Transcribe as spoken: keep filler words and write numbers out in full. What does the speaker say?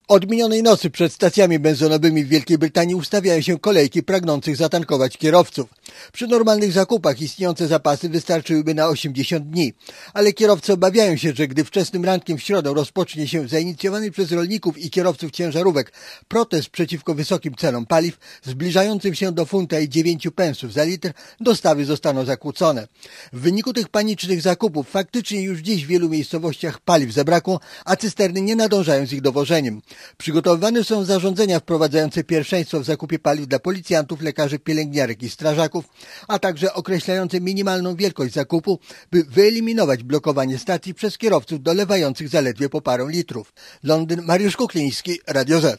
Od minionej nocy przed stacjami benzynowymi w Wielkiej Brytanii ustawiają się kolejki pragnących zatankować kierowców. Przy normalnych zakupach istniejące zapasy wystarczyłyby na osiemdziesiąt dni, ale kierowcy obawiają się, że gdy wczesnym rankiem w środę rozpocznie się zainicjowany przez rolników i kierowców ciężarówek protest przeciwko wysokim cenom paliw, zbliżającym się do funta i dziewięciu pensów za litr, dostawy zostaną zakłócone. W wyniku tych panicznych zakupów faktycznie już dziś w wielu miejscowościach paliw zabrakło, a cysterny nie nadążają z ich dowożeniem. Przygotowywane są zarządzenia wprowadzające pierwszeństwo w zakupie paliw dla policjantów, lekarzy, pielęgniarek i strażaków, a także określające minimalną wielkość zakupu, by wyeliminować blokowanie stacji przez kierowców dolewających zaledwie po parę litrów. Londyn, Mariusz Kukliński, Radio Z.